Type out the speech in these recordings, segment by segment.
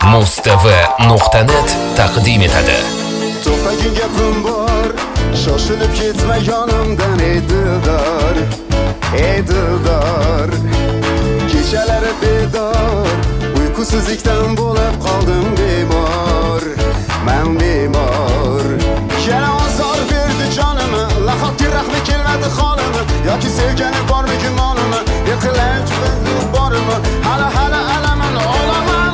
mustv.net taqdim etadi. To'xtagin gapim bor, shoshilib ketma yonimdan ey dildor, ey dildor. Kechalari bedor, uyqusizlikdan bo'lib qoldim bemor, men bemor. Yana ozor berdi jonimni, lahotga rahmi kelmadi holimi, yoki sevgani bormi gumonimi, yiqilib bormi, hali alaman olaman.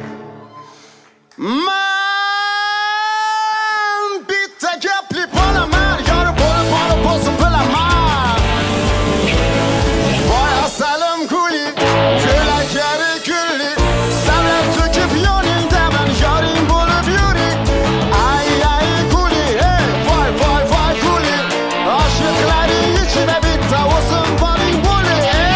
Man bitta gapli bo'laman, yorib bo'lib bo'lsin bilaman. Voy asalim guli, ko'laklari gulli, savlab to'kib yoningdaman, yoring bo'lib yuring. Ay guli, voy guli, oshiqlaring ichida bitta o'zim boring bo'li.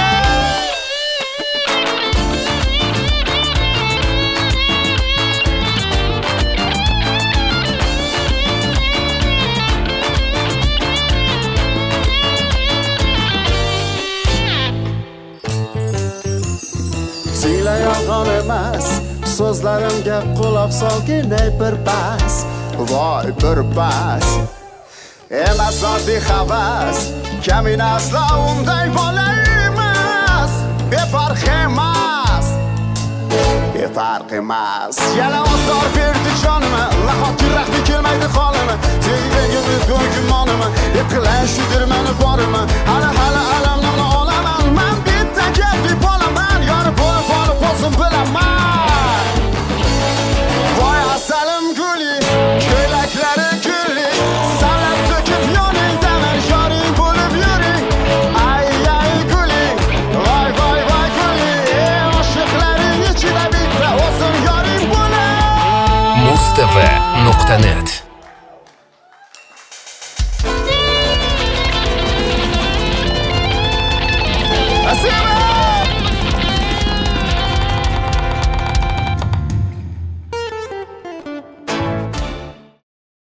Sila yolg'on emas, so'zlarimga quloq solgin ey bir pas, voy bir pas. Emas oddiy havas, kamina aslo unday bola emas, befarq emas, befarq emas. Yana ozor berdi jonimni, lahotga rahmi kelmaydi holimi, sevgimni gumonimi, yiqilan shudir meni borimi, hali alamni olaman. Men bitta gapli bo'laman, yorib bo'lib bo'lsin bilaman. Voy asalim guli, ko'laklari gulli, savlab to'kib yoningdaman, yoring bo'lib yuring. Ay guli, voy guli, oshiqlaring ichida bitta o'zim yoring bo'lar. mustv.net